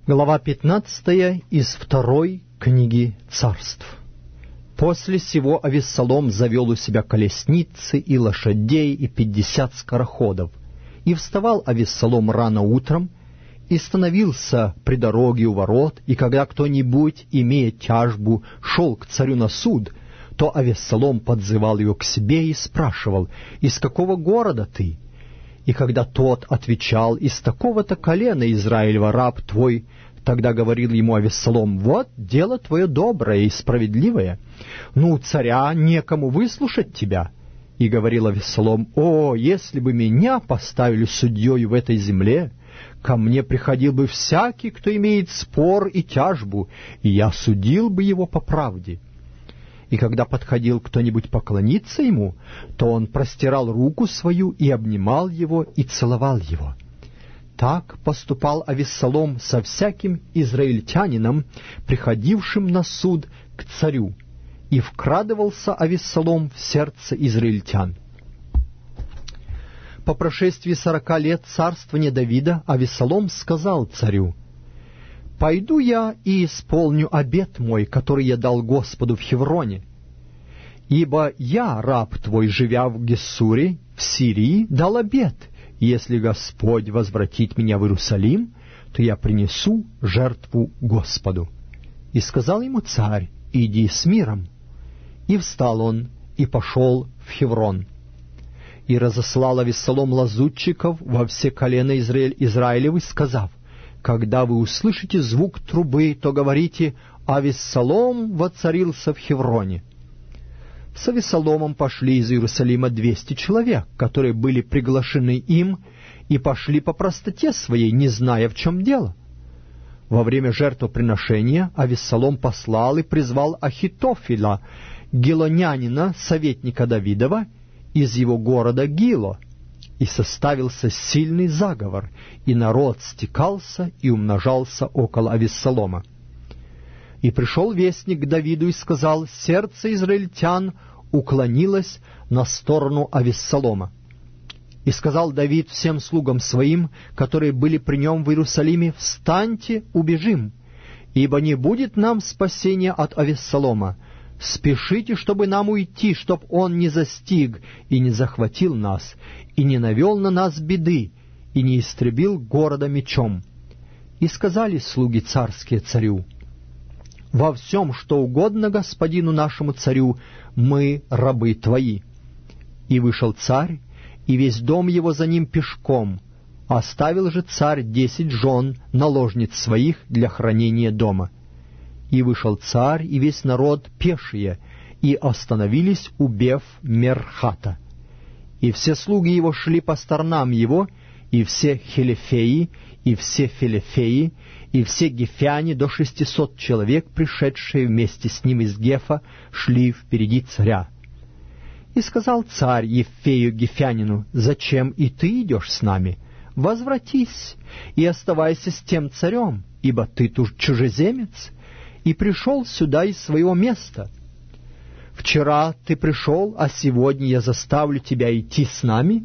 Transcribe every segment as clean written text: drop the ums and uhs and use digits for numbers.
Глава 15 из второй книги Царств. После сего Авессалом завел у себя колесницы и лошадей и 50 скороходов. И вставал Авессалом рано утром, и становился при дороге у ворот, и когда кто-нибудь, имея тяжбу, шел к царю на суд, то Авессалом подзывал его к себе и спрашивал: «Из какого города ты?» И когда тот отвечал: «Из такого-то колена Израилева раб твой», тогда говорил ему Авессалом: «Вот дело твое доброе и справедливое, но у царя некому выслушать тебя». И говорил Авессалом: «О, если бы меня поставили судьей в этой земле, ко мне приходил бы всякий, кто имеет спор и тяжбу, и я судил бы его по правде». И когда подходил кто-нибудь поклониться ему, то он простирал руку свою и обнимал его и целовал его. Так поступал Авессалом со всяким израильтянином, приходившим на суд к царю, и вкрадывался Авессалом в сердце израильтян. По прошествии 40 лет царствования Давида Авессалом сказал царю: «Пойду я и исполню обет мой, который я дал Господу в Хевроне. Ибо я, раб твой, живя в Гессуре, в Сирии, дал обет: если Господь возвратит меня в Иерусалим, то я принесу жертву Господу». И сказал ему царь: «Иди с миром». И встал он, и пошел в Хеврон. И разослал Авессалом лазутчиков во все колена Израилевы, сказав: «Когда вы услышите звук трубы, то говорите: Авессалом воцарился в Хевроне». С Авессаломом пошли из Иерусалима 200 человек, которые были приглашены им, и пошли по простоте своей, не зная, в чем дело. Во время жертвоприношения Авессалом послал и призвал Ахитофеля, гилонянина, советника Давидова, из его города Гило, и составился сильный заговор, и народ стекался и умножался около Авессалома. И пришел вестник к Давиду и сказал: сердце израильтян уклонилось на сторону Авессалома. И сказал Давид всем слугам своим, которые были при нем в Иерусалиме: «Встаньте, убежим, ибо не будет нам спасения от Авессалома. Спешите, чтобы нам уйти, чтоб он не застиг и не захватил нас, и не навел на нас беды, и не истребил города мечом». И сказали слуги царские царю: «Во всем, что угодно господину нашему царю, мы рабы твои». И вышел царь, и весь дом его за ним пешком. Оставил же царь 10 жен, наложниц своих, для хранения дома. И вышел царь и весь народ пешие, и остановились у Бев-Мерхата. И все слуги его шли по сторонам его, и все хелефеи, и все фелефеи, и все гефяне до 600 человек, пришедшие вместе с ним из Гефа, шли впереди царя. И сказал царь Ефею гефянину: «Зачем и ты идешь с нами? Возвратись и оставайся с тем царем, ибо ты тут чужеземец, и пришел сюда из своего места. Вчера ты пришел, а сегодня я заставлю тебя идти с нами?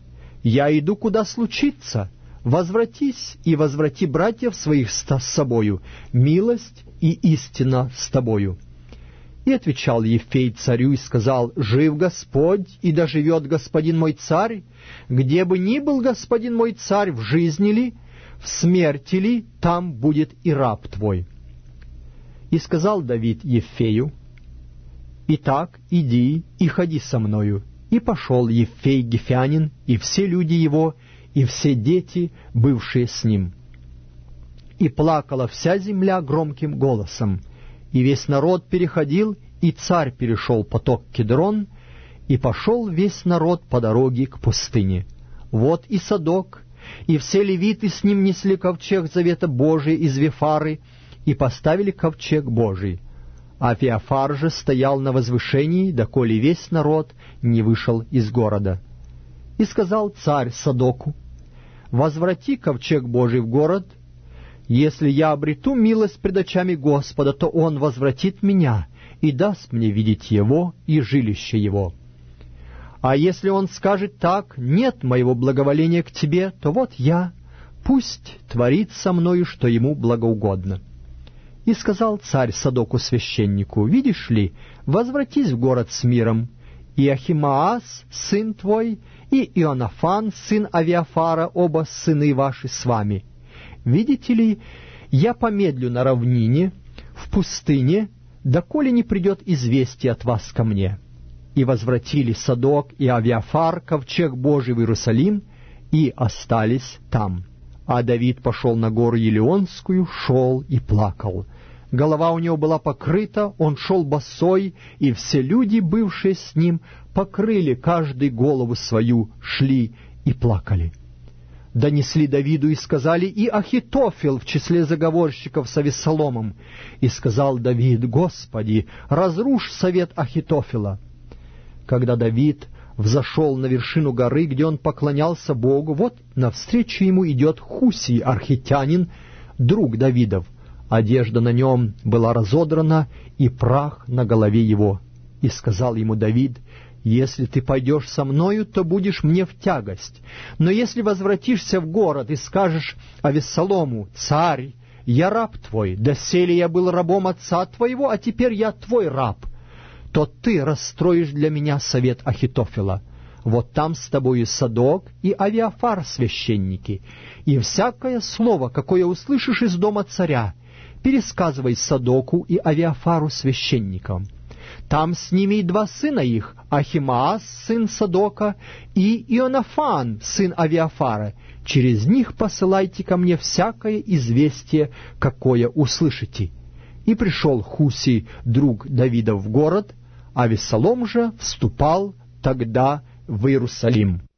Я иду, куда случится. Возвратись и возврати братьев своих с собою, милость и истина с тобою». И отвечал Ефей царю и сказал: «Жив Господь, и доживет господин мой царь, где бы ни был господин мой царь, в жизни ли, в смерти ли, там будет и раб твой». И сказал Давид Ефею: «Итак, иди и ходи со мною». И пошел Ефей гефянин, и все люди его, и все дети, бывшие с ним. И плакала вся земля громким голосом, и весь народ переходил, и царь перешел поток Кедрон, и пошел весь народ по дороге к пустыне. Вот и Садок, и все левиты с ним несли ковчег завета Божия из Вифары, и поставили ковчег Божий. А Феофар же стоял на возвышении, доколе весь народ не вышел из города. И сказал царь Садоку: «Возврати ковчег Божий в город. Если я обрету милость пред очами Господа, то он возвратит меня и даст мне видеть его и жилище его. А если он скажет так: нет моего благоволения к тебе, то вот я, пусть творит со мною, что ему благоугодно». И сказал царь Садоку священнику: «Видишь ли, возвратись в город с миром, и Ахимаас, сын твой, и Ионафан, сын Авиафара, оба сыны ваши с вами. Видите ли, я помедлю на равнине, в пустыне, доколе не придет известие от вас ко мне». И возвратили Садок и Авиафар ковчег Божий в Иерусалим, и остались там. А Давид пошел на гору Елеонскую, шел и плакал. Голова у него была покрыта, он шел босой, и все люди, бывшие с ним, покрыли каждый голову свою, шли и плакали. Донесли Давиду и сказали: «И Ахитофел в числе заговорщиков с Авессаломом». И сказал Давид: «Господи, разрушь совет Ахитофела». Когда Давид взошел на вершину горы, где он поклонялся Богу, вот навстречу ему идет Хусий, архитянин, друг Давидов. Одежда на нем была разодрана, и прах на голове его. И сказал ему Давид: «Если ты пойдешь со мною, то будешь мне в тягость. Но если возвратишься в город и скажешь Авессалому: царь, я раб твой, доселе я был рабом отца твоего, а теперь я твой раб, то ты расстроишь для меня совет Ахитофела. Вот там с тобою Садок и Авиафар священники, и всякое слово, какое услышишь из дома царя, пересказывай Садоку и Авиафару священникам. Там с ними и два сына их, Ахимаас, сын Садока, и Ионафан, сын Авиафара. Через них посылайте ко мне всякое известие, какое услышите». И пришел Хусий, друг Давида, в город, а Авессалом же вступал тогда в Иерусалим.